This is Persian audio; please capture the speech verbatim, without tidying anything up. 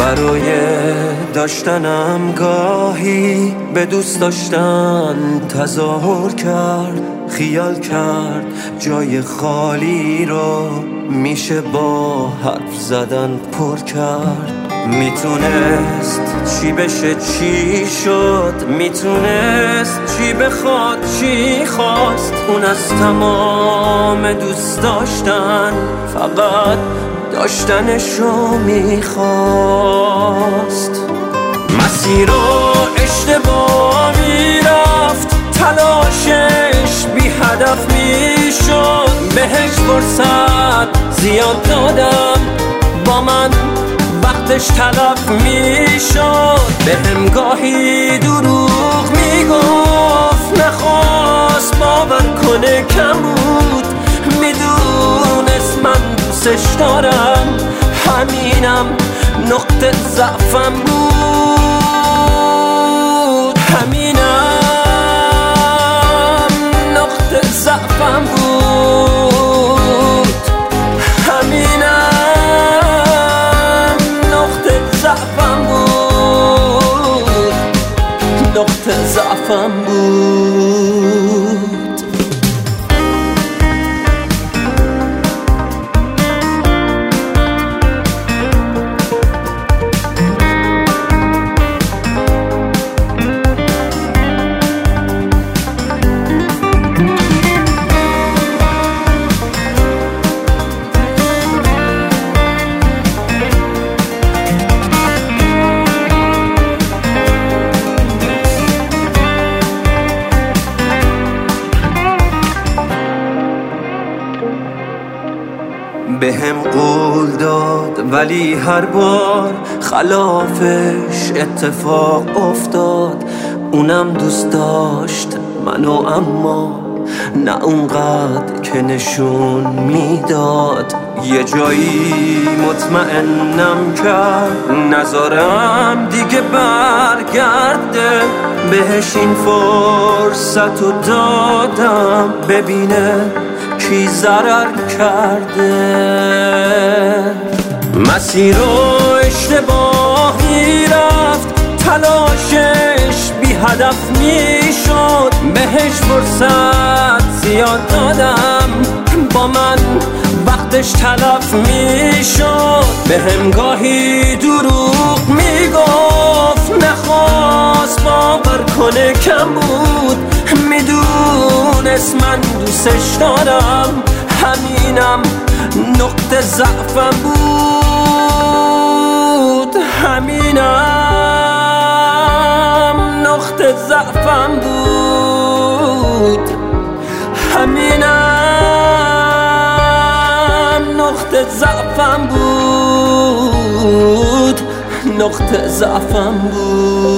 برای داشتنم گاهی به دوست داشتن تظاهر کرد، خیال کرد جای خالی رو میشه با حرف زدن پر کرد. میتونست چی بشه چی شد، میتونست چی بخواد چی خواست. اون از تمام دوست داشتن فقط داشتنشو میخواست. مسیر رو اشتباه میرفت، تلاشش بی هدف میشد. بهش فرصت زیاد دادم، با من وقتش تلف میشد. بهم گاهی دروغ میگفت، نخواست باور کنه کم بود. میدونست من دوستش دارم، همینم نقطه ضعفم بود. همینم نقطه ضعفم بود. همینم نقطه ضعفم بود. نقطه ضعفم بود. بهم قول داد ولی هر بار خلافش اتفاق افتاد. اونم دوست داشت منو، اما نه اونقدر که نشون میداد. یه جایی مطمئنم کرد نذارم دیگه برگرده. بهش این فرصت رو دادم ببینه کی ضرر کرده. مسیر رو اشتباه میرفت، تلاشش بی هدف میشد. بهش فرصت زیاد دادم، با من وقتش تلف میشد. بهم گاهی دروغ میگفت، نخواست باور کنه کم بود. میدونست من دوستش دارم، همینم نقطه ضعفم بود. همینم نقطه ضعفم بود. همینم نقطه ضعفم بود. نقطه ضعفم بود.